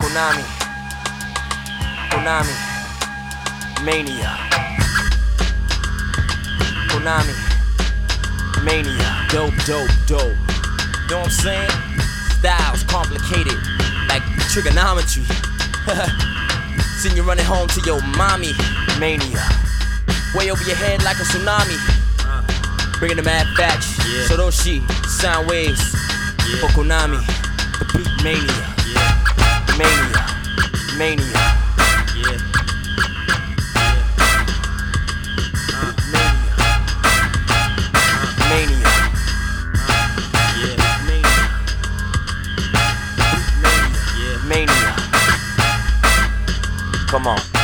Konami, Konami, Mania, Konami, Mania. Dope, dope, dope. You know what I'm saying? Styles complicated, like trigonometry. Seen you running home to your mommy. Mania. Way over your head like a tsunami. Bringing the mad batch. Soroshi, sound waves. For Konami. The beat mania. Mania. Mania. Mania. Mania. Come on.